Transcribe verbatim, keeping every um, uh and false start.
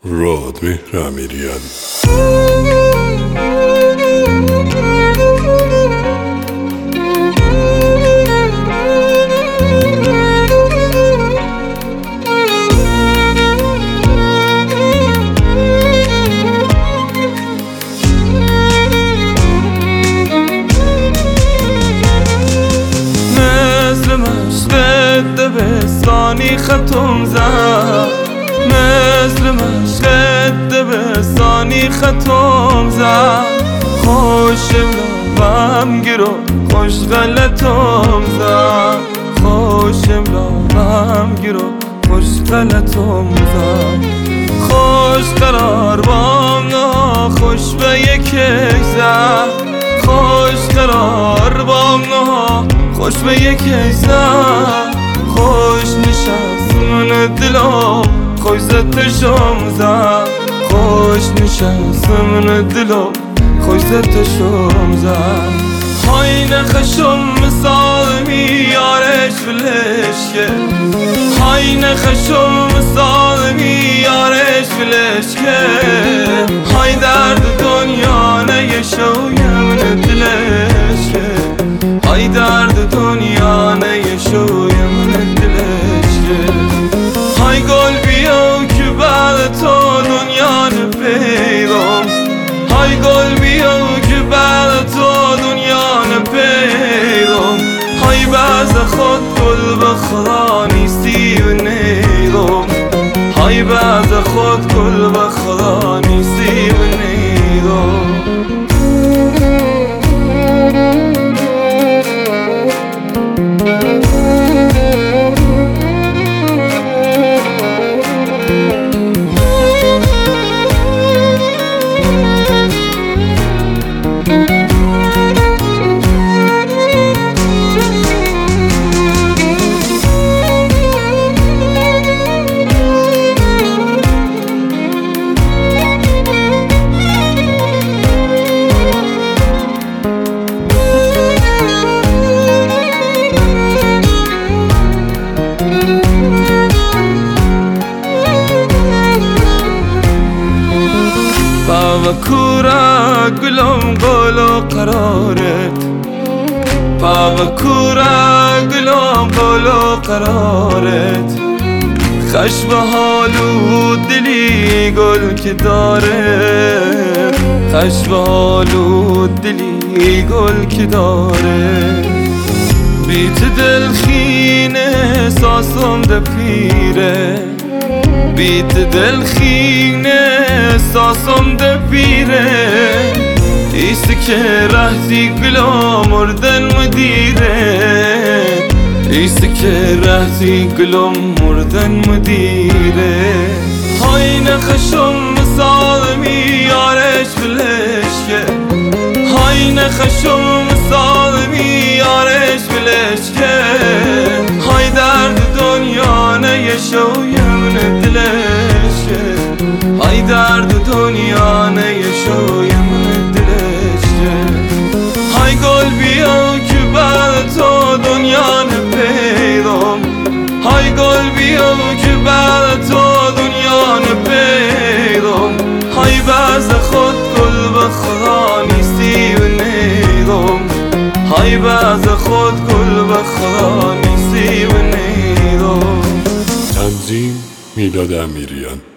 رادمهر امیریان. مثل مشق دبستانی خطم زد، مثل مشق دبستانی خطم زد، خوش لبم گرو خوش غلطم زد، خوش لبم گرو خوش غلطم زد، خوش قرار بام نه خوش به یکی زد، خوش قرار بام نه خوش به یکی زد، خوش نشست من دلم خوش زدشم زد، خوش نشست من دلم خوش زدشم زد. های نخشم مثال میارش فلشکه، های نخشم مثال میارش فلشکه، های درد دنیا نیشوی من دلشکه، های درد دنیا نیشوی من دلشکه، های گل بیا که بعد تو دنیا نپیدم، های گل بیا که بعد تو دنیا نپیدم، های بعض خود گل به خدا نیستی و نیدم، های بعض خود گل به خدا نیستی و نیدم. و کورا گلم قول و قرارت، پا و کورا گلم قول و قرارت، خش به حال و دلی گل که داره، خش به حال و دلی گل که داره، بیت دل خینه ساسم ده پیره، بیت دل خینه احساسم ده پیره، ایست که رهزی گلا مردن مدیره، ایست که رهزی گلا مردن مدیره، های نخشم مثال میارش فلشکه، های نخشم مثال میارش فلشکه، های درد دنیا نیشوی من دلشکه، های درد دنیا نیشوی من دلشکه، های گل بیا که بعد تو دنیا نپیدم، های گل بیا که بعد تو دنیا نپیدم، های بعض خود گل به خدا نیستی و نیدم، های بعض خود گل به خدا نیستی و نیدم. تنظیم میلاد امیریان.